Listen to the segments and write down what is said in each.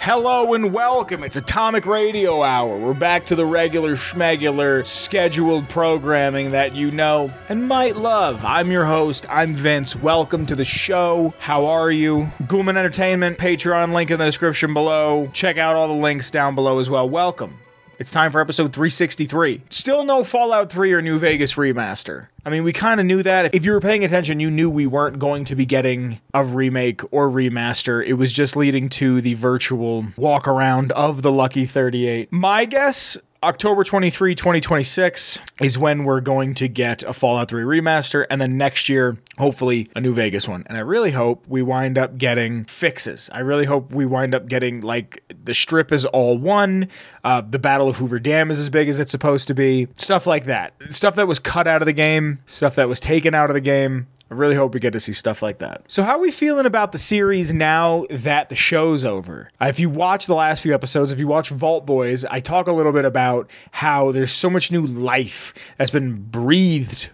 Hello and welcome. It's Atomic Radio Hour. We're back to the regular schmegular scheduled programming that you know and might love. I'm your host. I'm Vince. Welcome to the show. How are you? Ghoulman Entertainment, Patreon, link in the description below. Check out all the links down below as well. Welcome. It's time for episode 363. Still no Fallout 3 or New Vegas remaster. I mean, we kind of knew that. If you were paying attention, you knew we weren't going to be getting a remake or remaster. It was just leading to the virtual walk around of the Lucky 38. My guess, October 23, 2026 is when we're going to get a Fallout 3 remaster, and then next year, hopefully, a New Vegas one. And I really hope we wind up getting fixes. I really hope we wind up getting, like, the Strip is all one, the Battle of Hoover Dam is as big as it's supposed to be, stuff like that. Stuff that was cut out of the game, stuff that was taken out of the game. I really hope we get to see stuff like that. So how are we feeling about the series now that the show's over? If you watch the last few episodes, if you watch Vault Boys, I talk a little bit about how there's so much new life that's been breathed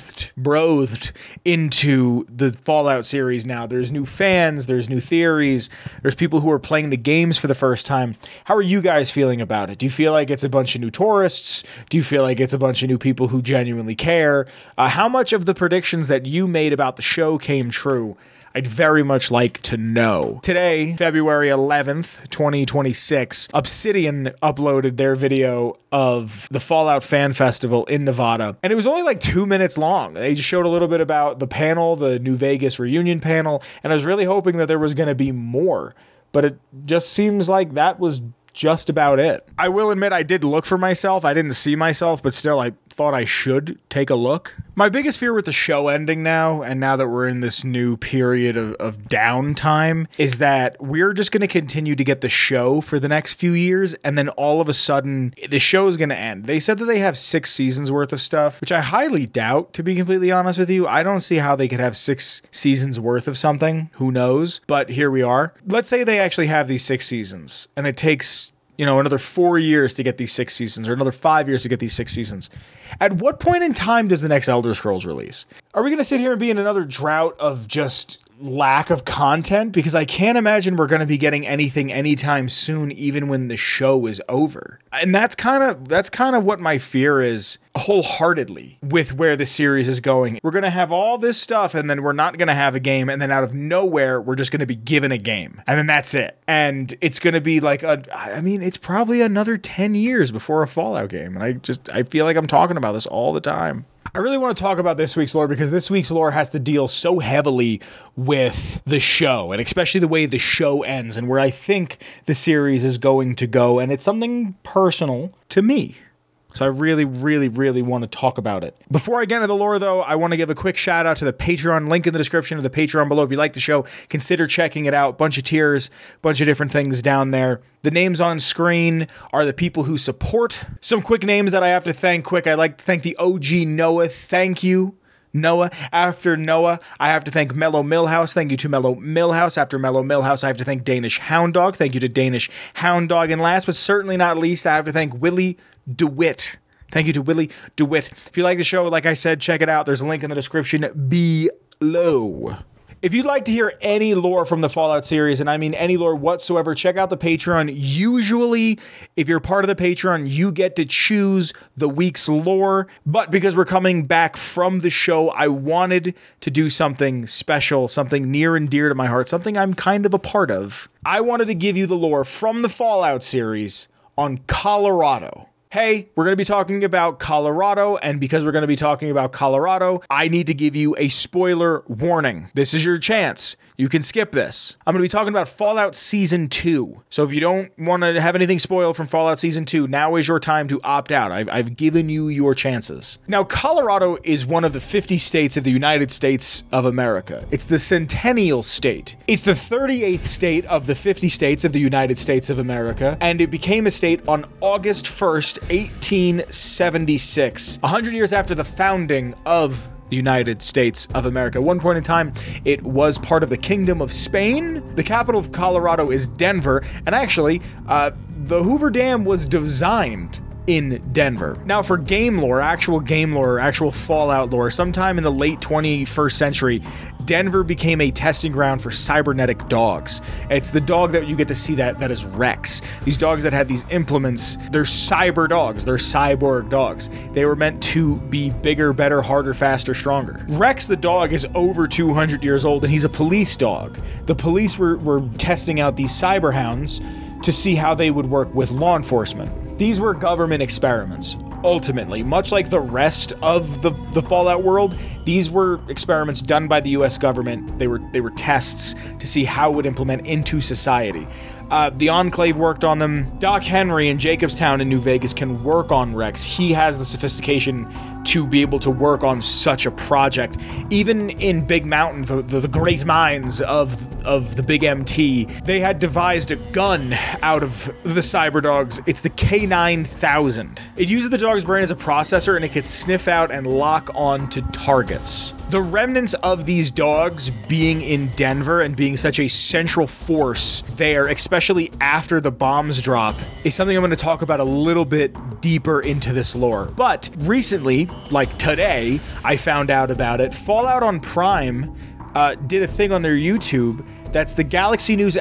into the Fallout series now. There's new fans, there's new theories, there's people who are playing the games for the first time. How are you guys feeling about it? Do you feel like it's a bunch of new tourists? Do you feel like it's a bunch of new people who genuinely care? How much of the predictions that you made about the show came true? I'd very much like to know. Today, February 11th, 2026, Obsidian uploaded their video of the Fallout Fan Festival in Nevada. And it was only like 2 minutes long. They just showed a little bit about the panel, the New Vegas reunion panel, and I was really hoping that there was going to be more. But it just seems like that was just about it. I will admit I did look for myself. I didn't see myself, but still I thought I should take a look. My biggest fear with the show ending now, and now that we're in this new period of downtime, is that we're just going to continue to get the show for the next few years, and then all of a sudden, the show is going to end. They said that they have 6 seasons worth of stuff, which I highly doubt, to be completely honest with you. I don't see how they could have 6 seasons worth of something. Who knows? But here we are. Let's say they actually have these 6 seasons, and it takes another 4 years to get these 6 seasons, or another 5 years to get these 6 seasons. At what point in time does the next Elder Scrolls release? Are we going to sit here and be in another drought of just lack of content? Because I can't imagine we're going to be getting anything anytime soon, even when the show is over. And that's kind of what my fear is wholeheartedly with where the series is going. We're going to have all this stuff, and then we're not going to have a game, and then out of nowhere, we're just going to be given a game. And then that's it. And it's going to be like it's probably another 10 years before a Fallout game. And I feel like I'm talking about this all the time. I really want to talk about this week's lore because this week's lore has to deal so heavily with the show, and especially the way the show ends and where I think the series is going to go, and it's something personal to me. So I really, really, really want to talk about it. Before I get into the lore, though, I want to give a quick shout out to the Patreon. Link in the description of the Patreon below. If you like the show, consider checking it out. Bunch of tiers, bunch of different things down there. The names on screen are the people who support. Some quick names that I have to thank quick. I'd like to thank the OG Noah. Thank you, Noah. After Noah, I have to thank Mellow Millhouse. Thank you to Mellow Millhouse. After Mellow Millhouse, I have to thank Danish Hound Dog. Thank you to Danish Hound Dog. And last but certainly not least, I have to thank Willie DeWitt. Thank you to Willie DeWitt. If you like the show, like I said, check it out. There's a link in the description below. If you'd like to hear any lore from the Fallout series, and I mean any lore whatsoever, check out the Patreon. Usually, if you're part of the Patreon, you get to choose the week's lore. But because we're coming back from the show, I wanted to do something special, something near and dear to my heart, something I'm kind of a part of. I wanted to give you the lore from the Fallout series on Colorado. Hey, we're going to be talking about Colorado, and because we're going to be talking about Colorado, I need to give you a spoiler warning. This is your chance. You can skip this. I'm going to be talking about Fallout Season 2. So if you don't want to have anything spoiled from Fallout Season 2, now is your time to opt out. I've given you your chances. Now, Colorado is one of the 50 states of the United States of America. It's the Centennial State. It's the 38th state of the 50 states of the United States of America, and it became a state on August 1st, 1876, 100 years after the founding of the United States of America. At one point in time, it was part of the Kingdom of Spain. The capital of Colorado is Denver, and actually, the Hoover Dam was designed in Denver. Now, for game lore, actual Fallout lore, sometime in the late 21st century, Denver became a testing ground for cybernetic dogs. It's the dog that you get to see that is Rex. These dogs that had these implements, they're cyber dogs, they're cyborg dogs. They were meant to be bigger, better, harder, faster, stronger. Rex the dog is over 200 years old and he's a police dog. The police were testing out these cyber hounds to see how they would work with law enforcement. These were government experiments. Ultimately, much like the rest of the Fallout world, these were experiments done by the US government. They were tests to see how it would implement into society. The Enclave worked on them. Doc Henry in Jacobstown in New Vegas can work on Rex. He has the sophistication to be able to work on such a project. Even in Big Mountain, the great minds of the Big MT, they had devised a gun out of the cyber dogs. It's the K9000. It uses the dog's brain as a processor and it can sniff out and lock on to targets. The remnants of these dogs being in Denver and being such a central force there, especially after the bombs drop, is something I'm going to talk about a little bit deeper into this lore. But recently, like today, I found out about it. Fallout on Prime did a thing on their YouTube that's the Galaxy News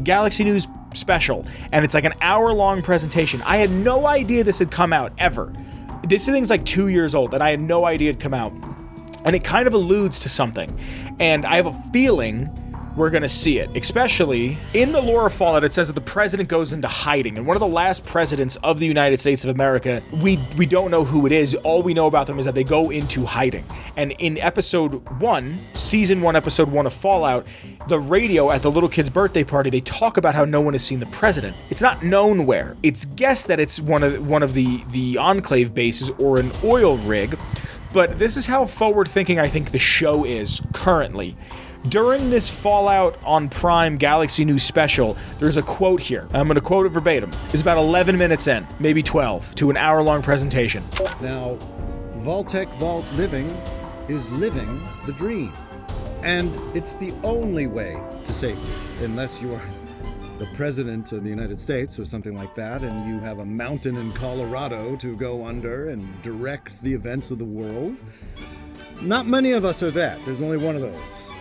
special, and it's like an hour-long presentation. I had no idea this had come out, ever. This thing's like 2 years old, and I had no idea it'd come out. And it kind of alludes to something. And I have a feeling we're going to see it. Especially in the lore of Fallout, it says that the president goes into hiding. And one of the last presidents of the United States of America, we don't know who it is. All we know about them is that they go into hiding. And in episode 1, season 1, episode 1 of Fallout, the radio at the little kid's birthday party, they talk about how no one has seen the president. It's not known where. It's guessed that it's one of the Enclave bases or an oil rig. But this is how forward-thinking I think the show is currently. During this Fallout on Prime Galaxy News special, there's a quote here. I'm going to quote it verbatim. It's about 11 minutes in, maybe 12, to an hour-long presentation. Now, Vault-Tec Vault living is living the dream. And it's the only way to safety, unless you are the president of the United States or something like that, and you have a mountain in Colorado to go under and direct the events of the world. Not many of us are that. There's only one of those.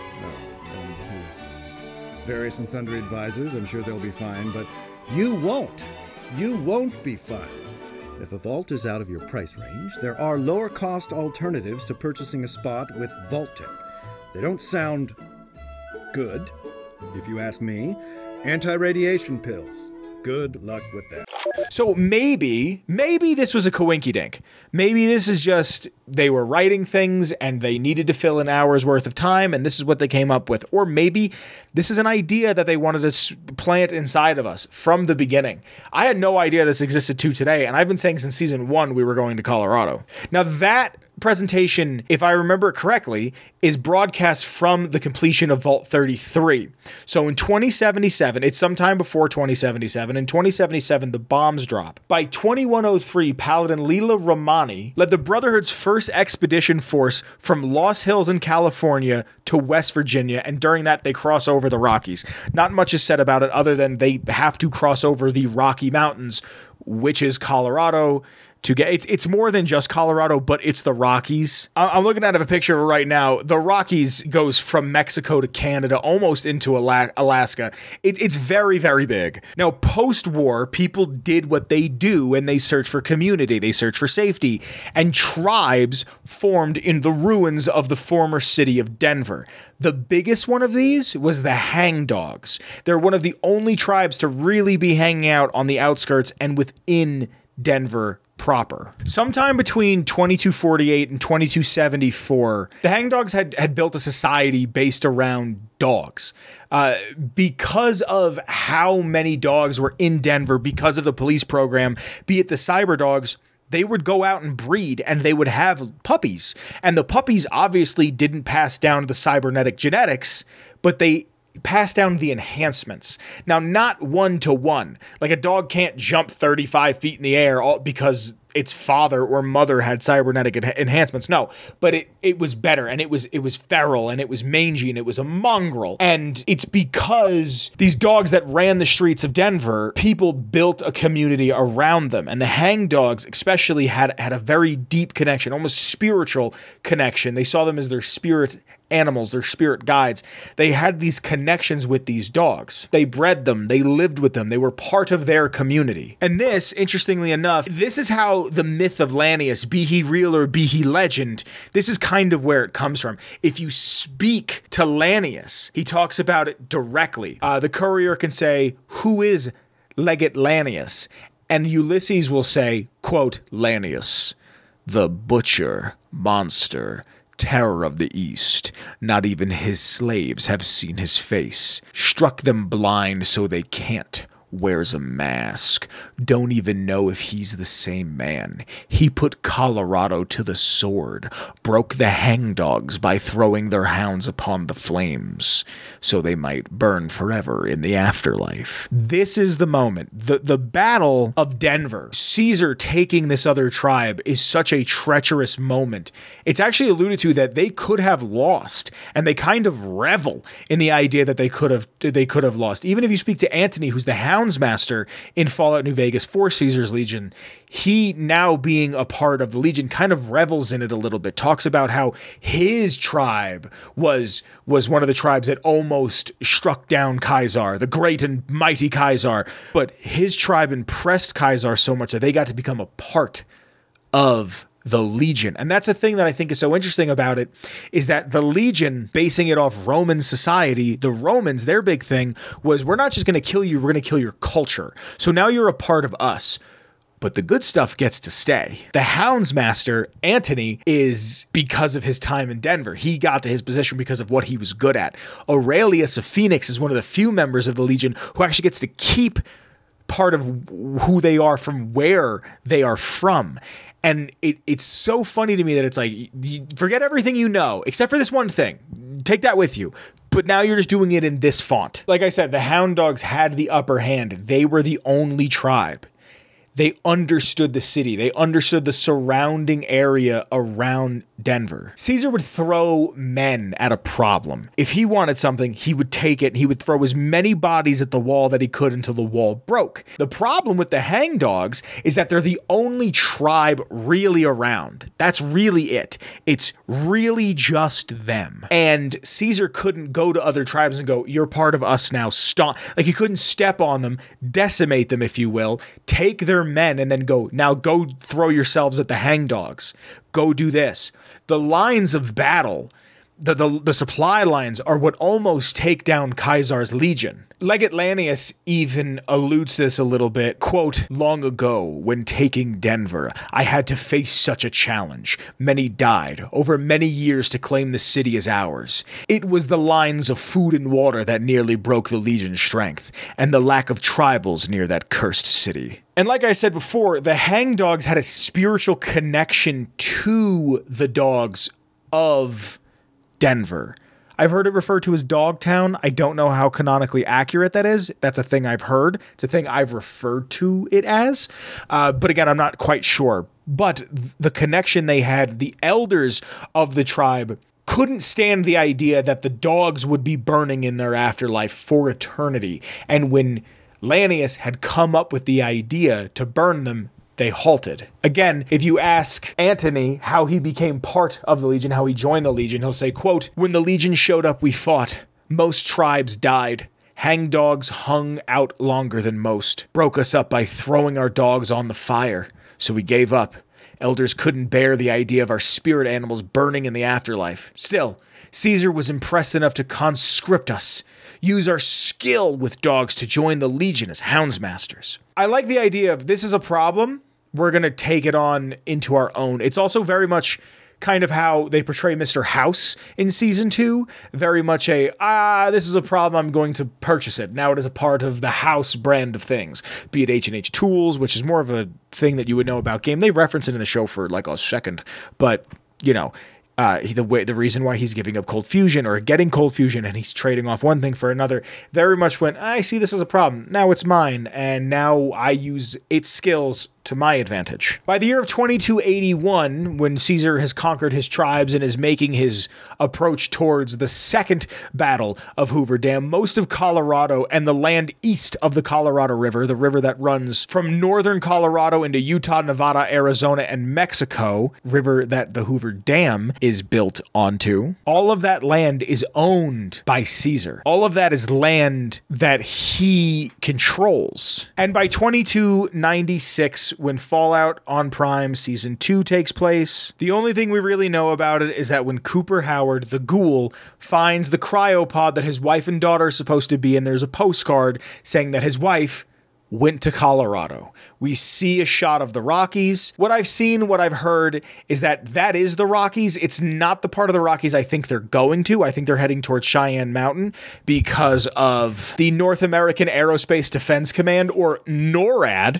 And his various and sundry advisors, I'm sure they'll be fine, but you won't. You won't be fine. If a vault is out of your price range, there are lower cost alternatives to purchasing a spot with Vault-Tec. They don't sound good, if you ask me. Anti-radiation pills. Good luck with that. So maybe this was a coinkydink. Maybe this is just they were writing things and they needed to fill an hour's worth of time and this is what they came up with. Or maybe this is an idea that they wanted to plant inside of us from the beginning. I had no idea this existed to today, and I've been saying since season 1 we were going to Colorado. Now that presentation, if I remember correctly, is broadcast from the completion of Vault 33. So in 2077, it's sometime before 2077. In 2077, the bombs drop. By 2103, Paladin Leela Romani led the Brotherhood's first expedition force from Lost Hills in California to West Virginia, and during that, they cross over the Rockies. Not much is said about it other than they have to cross over the Rocky Mountains, which is Colorado. To get it's more than just Colorado, but it's the Rockies. I'm looking at a picture of it right now. The Rockies goes from Mexico to Canada, almost into Alaska. It's very, very big. Now, post-war, people did what they do, and they searched for community. They searched for safety, and tribes formed in the ruins of the former city of Denver. The biggest one of these was the Hang Dogs. They're one of the only tribes to really be hanging out on the outskirts and within Denver proper. Sometime between 2248 and 2274, the Hang Dogs had built a society based around dogs. Because of how many dogs were in Denver, because of the police program, be it the cyber dogs, they would go out and breed and they would have puppies. And the puppies obviously didn't pass down the cybernetic genetics, but they pass down the enhancements. Now, not 1-to-1. Like a dog can't jump 35 feet in the air because its father or mother had cybernetic enhancements. No, but it was better, and it was feral, and it was mangy, and it was a mongrel. And it's because these dogs that ran the streets of Denver, people built a community around them. And the Hang Dogs especially had a very deep connection, almost spiritual connection. They saw them as their spirit animals, their spirit guides. They had these connections with these dogs. They bred them, they lived with them, they were part of their community. And this, interestingly enough, this is how the myth of Lanius, be he real or be he legend, this is kind of where it comes from. If you speak to Lanius, he talks about it directly. The courier can say, "Who is Legate Lanius?" And Ulysses will say, quote, "Lanius, the butcher, monster, terror of the East. Not even his slaves have seen his face. Struck them blind so they can't. Wears a mask. Don't even know if he's the same man. He put Colorado to the sword. Broke the hangdogs by throwing their hounds upon the flames, so they might burn forever in the afterlife." This is the moment. The Battle of Denver. Caesar taking this other tribe is such a treacherous moment. It's actually alluded to that they could have lost, and they kind of revel in the idea that they could have lost. Even if you speak to Antony, who's the Houndsmaster in Fallout New Vegas for Caesar's Legion, he, now being a part of the Legion, kind of revels in it a little bit, talks about how his tribe was one of the tribes that almost struck down Caesar, the great and mighty Caesar, but his tribe impressed Caesar so much that they got to become a part of the Legion. And that's the thing that I think is so interesting about it, is that the Legion, basing it off Roman society, the Romans, their big thing was, we're not just going to kill you, we're going to kill your culture. So now you're a part of us. But the good stuff gets to stay. The Houndsmaster, Antony, is because of his time in Denver. He got to his position because of what he was good at. Aurelius of Phoenix is one of the few members of the Legion who actually gets to keep part of who they are from where they are from. And it's so funny to me that it's like, you forget everything you know, except for this one thing. Take that with you. But now you're just doing it in this font. Like I said, the Hound Dogs had the upper hand. They were the only tribe. They understood the city. They understood the surrounding area around Denver. Caesar would throw men at a problem. If he wanted something, he would take it, and he would throw as many bodies at the wall that he could until the wall broke. The problem with the Hangdogs is that they're the only tribe really around. That's really it. It's really just them. And Caesar couldn't go to other tribes and go, "You're part of us now, stop." Like, he couldn't step on them, decimate them, if you will, take their men and then go, "Now go throw yourselves at the Hangdogs. Go do this." The lines of battle, the supply lines, are what almost take down Caesar's Legion. Legate Lanius even alludes to this a little bit. Quote, "Long ago, when taking Denver, I had to face such a challenge. Many died over many years to claim the city as ours. It was the lines of food and water that nearly broke the Legion's strength, and the lack of tribals near that cursed city." And like I said before, the Hangdogs had a spiritual connection to the dogs of Denver. I've heard it referred to as Dogtown. I don't know how canonically accurate that is. That's a thing I've heard. It's a thing I've referred to it as. But again, I'm not quite sure. But the connection they had, the elders of the tribe couldn't stand the idea that the dogs would be burning in their afterlife for eternity. And when Lanius had come up with the idea to burn them, they halted. Again, if you ask Antony how he became part of the Legion, how he joined the Legion, he'll say, quote, "When the Legion showed up, we fought. Most tribes died. Hangdogs hung out longer than most. Broke us up by throwing our dogs on the fire. So we gave up. Elders couldn't bear the idea of our spirit animals burning in the afterlife. Still, Caesar was impressed enough to conscript us, use our skill with dogs to join the Legion as Houndsmasters." I like the idea of, this is a problem, we're going to take it on into our own. It's also very much kind of how they portray Mr. House in season 2. Very much this is a problem, I'm going to purchase it. Now it is a part of the House brand of things. Be it H&H Tools, which is more of a thing that you would know about game. They reference it in the show for like a second, but you know, the reason why he's giving up Cold Fusion or getting Cold Fusion and he's trading off one thing for another very much went, I see this as a problem. Now it's mine. And now I use its skills to my advantage. By the year of 2281, when Caesar has conquered his tribes and is making his approach towards the second battle of Hoover Dam, most of Colorado and the land east of the Colorado River, the river that runs from northern Colorado into Utah, Nevada, Arizona, and Mexico, river that the Hoover Dam is built onto, all of that land is owned by Caesar. All of that is land that he controls. And by 2296, when Fallout on Prime Season 2 takes place, the only thing we really know about it is that when Cooper Howard, the ghoul, finds the cryopod that his wife and daughter are supposed to be in, there's a postcard saying that his wife went to Colorado. We see a shot of the Rockies. What I've seen, what I've heard is that is the Rockies. It's not the part of the Rockies I think they're going to. I think they're heading towards Cheyenne Mountain because of the North American Aerospace Defense Command, or NORAD.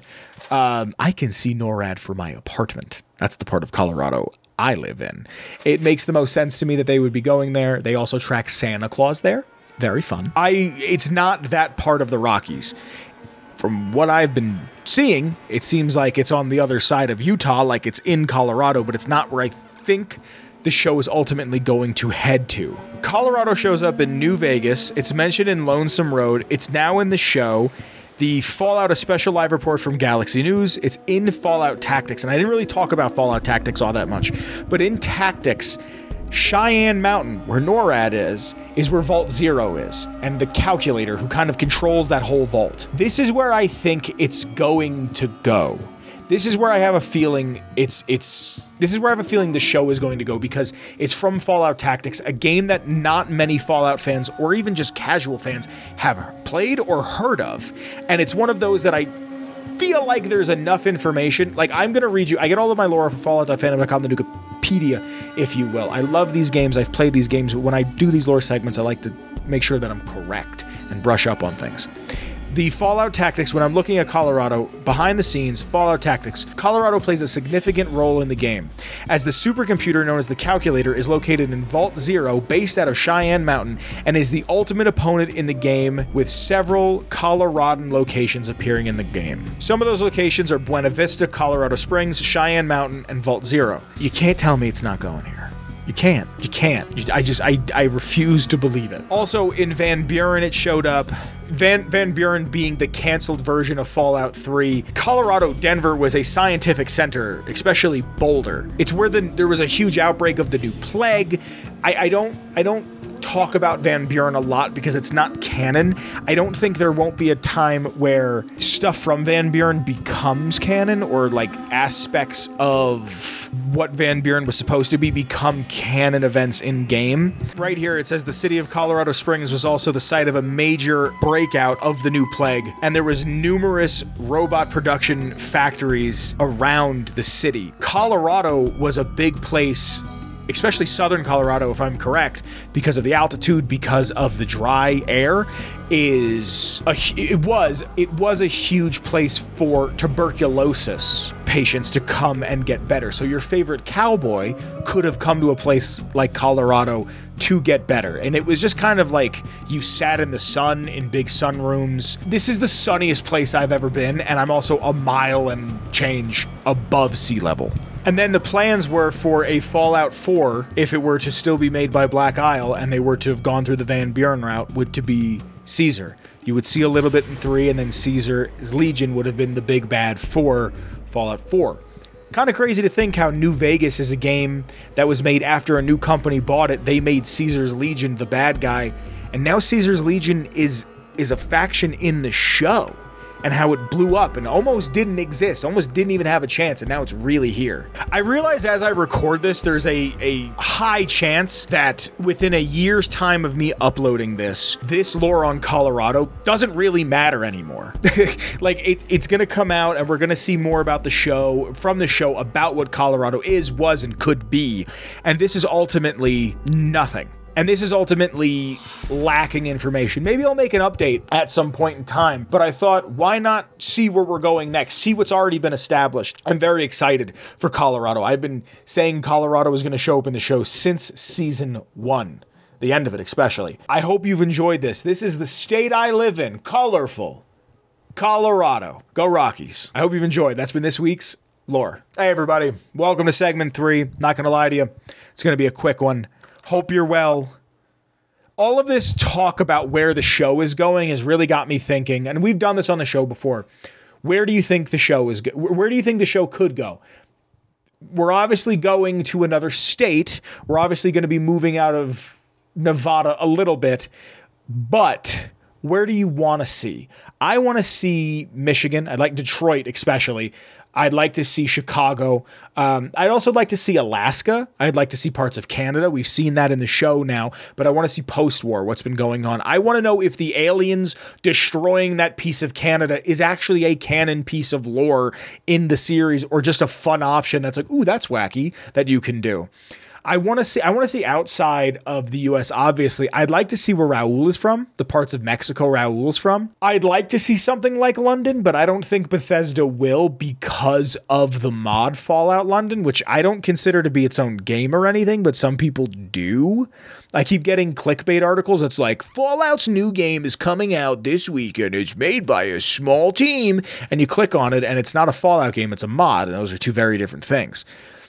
I can see NORAD from my apartment. That's the part of Colorado I live in. It makes the most sense to me that they would be going there. They also track Santa Claus there. Very fun. It's not that part of the Rockies. From what I've been seeing, it seems like it's on the other side of Utah, like it's in Colorado, but it's not where I think the show is ultimately going to head to. Colorado shows up in New Vegas. It's mentioned in Lonesome Road. It's now in the show. The Fallout, a special live report from Galaxy News. It's in Fallout Tactics, and I didn't really talk about Fallout Tactics all that much, but in Tactics, Cheyenne Mountain, where NORAD is where Vault Zero is, and the calculator who kind of controls that whole vault. This is where I think it's going to go. This is where I have a feeling this is where I have a feeling the show is going to go, because it's from Fallout Tactics, a game that not many Fallout fans or even just casual fans have played or heard of. And it's one of those that I feel like there's enough information. Like, I'm going to read you, I get all of my lore from Fallout.fandom.com, the Nukipedia, if you will. I love these games. I've played these games, but when I do these lore segments, I like to make sure that I'm correct and brush up on things. The Fallout Tactics, when I'm looking at Colorado, behind the scenes, Fallout Tactics, Colorado plays a significant role in the game, as the supercomputer known as the Calculator is located in Vault Zero, based out of Cheyenne Mountain, and is the ultimate opponent in the game, with several Coloradan locations appearing in the game. Some of those locations are Buena Vista, Colorado Springs, Cheyenne Mountain, and Vault Zero. You can't tell me it's not going here. You can't. I refuse to believe it. Also, in Van Buren, it showed up. Van Buren being the canceled version of Fallout 3. Colorado, Denver was a scientific center, especially Boulder. It's where there was a huge outbreak of the new plague. I don't talk about Van Buren a lot because it's not canon. I don't think there won't be a time where stuff from Van Buren becomes canon, or like aspects of what Van Buren was supposed to be become canon events in game. Right here it says the city of Colorado Springs was also the site of a major breakout of the new plague, and there was numerous robot production factories around the city. Colorado was a big place, especially southern Colorado, if I'm correct, because of the altitude, because of the dry air, it was a huge place for tuberculosis patients to come and get better. So your favorite cowboy could have come to a place like Colorado to get better. And it was just kind of like you sat in the sun in big sunrooms. This is the sunniest place I've ever been, and I'm also a mile and change above sea level. And then the plans were for a Fallout 4, if it were to still be made by Black Isle and they were to have gone through the Van Buren route, would to be Caesar. You would see a little bit in 3, and then Caesar's Legion would have been the big bad for Fallout 4. Kind of crazy to think how New Vegas is a game that was made after a new company bought it. They made Caesar's Legion the bad guy, and now Caesar's Legion is a faction in the show. And how it blew up and almost didn't exist, almost didn't even have a chance, and now it's really here. I realize as I record this, there's a high chance that within a year's time of me uploading this lore on Colorado doesn't really matter anymore. Like, it's gonna come out and we're gonna see more about the show, from the show, about what Colorado is, was, and could be. And this is ultimately nothing. And this is ultimately lacking information. Maybe I'll make an update at some point in time, but I thought, why not see where we're going next? See what's already been established. I'm very excited for Colorado. I've been saying Colorado is going to show up in the show since season 1, the end of it especially. I hope you've enjoyed this. This is the state I live in, colorful Colorado. Go Rockies. I hope you've enjoyed. That's been this week's Lore. Hey, everybody. Welcome to segment 3. Not going to lie to you. It's going to be a quick one. Hope you're well. All of this talk about where the show is going has really got me thinking, and we've done this on the show before. Where do you think the show is? Where do you think the show could go? We're obviously going to another state. We're obviously going to be moving out of Nevada a little bit, but where do you want to see? I want to see Michigan. I'd like Detroit, especially. I'd like to see Chicago. I'd also like to see Alaska. I'd like to see parts of Canada. We've seen that in the show now, but I want to see post-war, what's been going on. I want to know if the aliens destroying that piece of Canada is actually a canon piece of lore in the series or just a fun option that's like, ooh, that's wacky that you can do. I want to see outside of the US, obviously. I'd like to see where Raul is from, the parts of Mexico Raul is from. I'd like to see something like London, but I don't think Bethesda will because of the mod Fallout London, which I don't consider to be its own game or anything, but some people do. I keep getting clickbait articles that's like, Fallout's new game is coming out this week and it's made by a small team. And you click on it and it's not a Fallout game, it's a mod. And those are two very different things.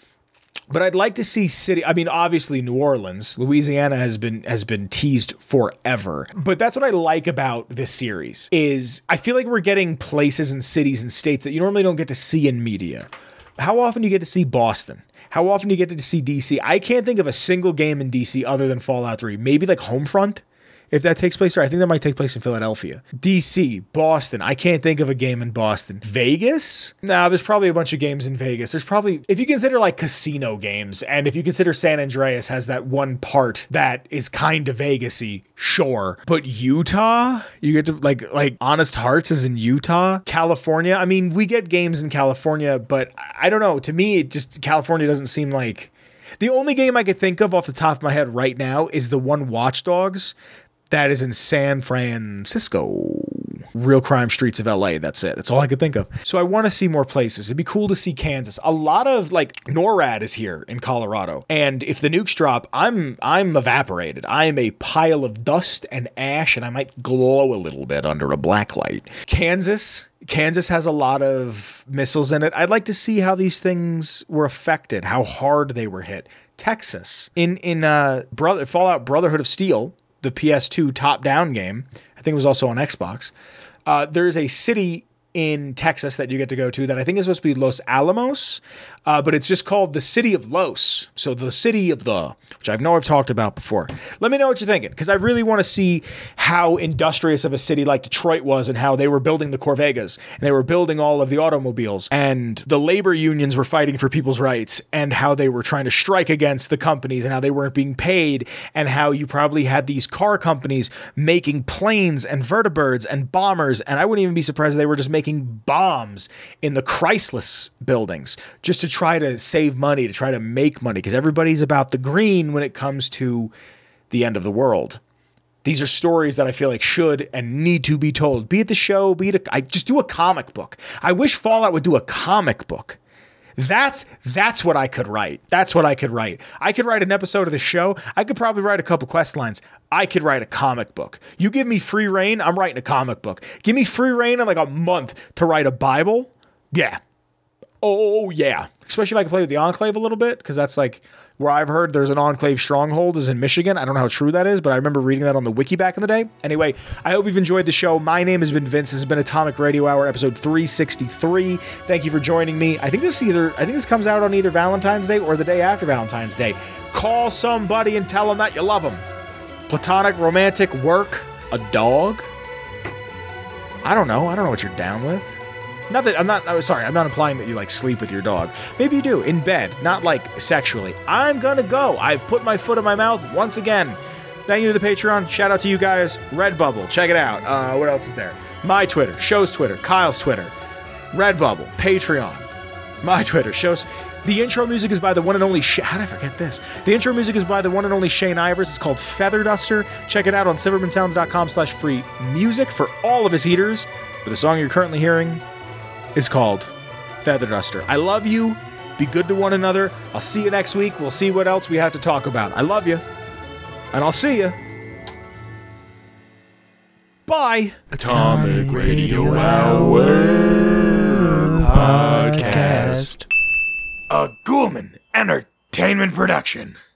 But I'd like to see obviously New Orleans, Louisiana has been teased forever. But that's what I like about this series is I feel like we're getting places and cities and states that you normally don't get to see in media. How often do you get to see Boston? How often do you get to see DC? I can't think of a single game in DC other than Fallout 3. Maybe like Homefront, if that takes place, or I think that might take place in Philadelphia. DC, Boston. I can't think of a game in Boston. Vegas? Nah, there's probably a bunch of games in Vegas. There's probably, if you consider like casino games, and if you consider San Andreas has that one part that is kind of Vegas-y, sure. But Utah? You get to like Honest Hearts is in Utah? California? I mean, we get games in California, but I don't know. To me, California doesn't seem like... The only game I could think of off the top of my head right now is the one Watch Dogs that is in San Francisco. Real crime streets of LA. That's it. That's all I could think of. So I want to see more places. It'd be cool to see Kansas. A lot of NORAD is here in Colorado. And if the nukes drop, I'm evaporated. I am a pile of dust and ash, and I might glow a little bit under a black light. Kansas has a lot of missiles in it. I'd like to see how these things were affected, how hard they were hit. Texas. In Fallout Brotherhood of Steel, the PS2 top-down game, I think it was also on Xbox, there's a city in Texas that you get to go to that I think is supposed to be Los Alamos, but it's just called the City of Los. So the City of which I know I've talked about before. Let me know what you're thinking, because I really want to see how industrious of a city like Detroit was and how they were building the Corvegas and they were building all of the automobiles and the labor unions were fighting for people's rights and how they were trying to strike against the companies and how they weren't being paid and how you probably had these car companies making planes and vertibirds and bombers, and I wouldn't even be surprised if they were just making bombs in the Chrysler buildings just to try to save money, to try to make money, because everybody's about the green when it comes to the end of the world. These are stories that I feel like should and need to be told. Be it the show, I just do a comic book. I wish Fallout would do a comic book. That's what I could write. That's what I could write. I could write an episode of the show. I could probably write a couple quest lines. I could write a comic book. You give me free reign, I'm writing a comic book. Give me free reign in like a month to write a Bible. Yeah. Oh, yeah. Especially if I can play with the Enclave a little bit, because that's like where I've heard there's an Enclave stronghold is in Michigan. I don't know how true that is, but I remember reading that on the wiki back in the day. Anyway, I hope you've enjoyed the show. My name has been Vince. This has been Atomic Radio Hour, episode 363. Thank you for joining me. I think this comes out on either Valentine's Day or the day after Valentine's Day. Call somebody and tell them that you love them. Platonic, romantic, work, a dog. I don't know what you're down with. I'm not implying that you sleep with your dog. Maybe you do, in bed, not sexually. I'm gonna go. I've put my foot in my mouth once again. Thank you to the Patreon. Shout out to you guys. Redbubble, check it out. What else is there? My Twitter, show's Twitter, Kyle's Twitter, Redbubble, Patreon, my Twitter, show's. The intro music is by the one and only how did I forget this? The intro music is by the one and only Shane Ivers. It's called Feather Duster. Check it out on silvermansounds.com/free music for all of his heaters. But the song you're currently hearing is called Feather Duster. I love you. Be good to one another. I'll see you next week. We'll see what else we have to talk about. I love you. And I'll see you. Bye. by Atomic Radio Hour Podcast. A Ghoulman Entertainment production.